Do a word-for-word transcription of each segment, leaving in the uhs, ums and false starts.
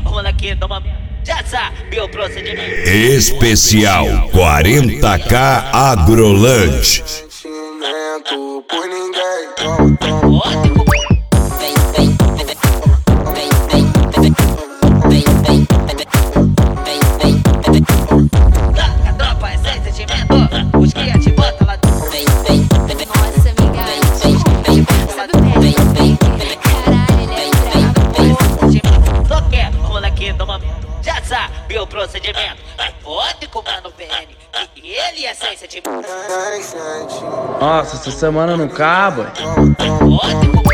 moleque do momento já sabe o procedimento. Especial quarenta K Agrolante. Por ninguém. A tropa é sem sentimento, os que te botam lá. Nossa, amiga, sabe o pé? Caralho, ele é brabo. Só quer moleque do momento já sabe o procedimento. Pode comprar no P N, que ele é sem sentimento. Nossa, essa semana não acaba. Pode comprar.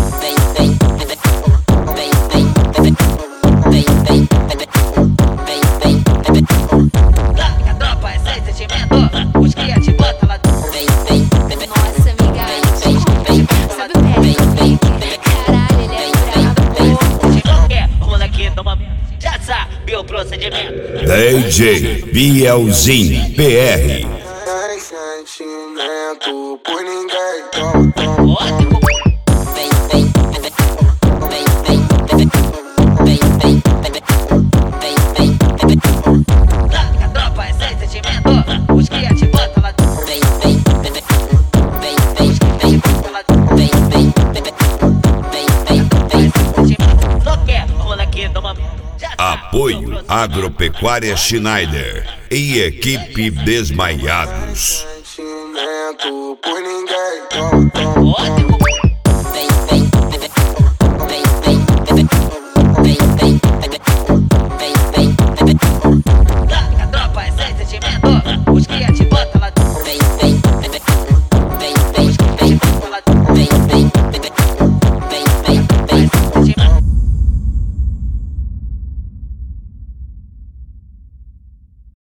A tropa é sem sentimento, os que te botam lá. Nossa, amiga, sabe o pé? Caralho, ele é brabo. Só quer moleque do momento já sabe o procedimento. D J Bielzinho P R. Sentimento por ninguém. Pode comprar. A tropa é sem sentimento, os que te botam lá. Só quer moleque do momento já sabe Apoio Agropecuária Schneider e equipe Desmaiados. Sentimento por ninguém. Pode comprar.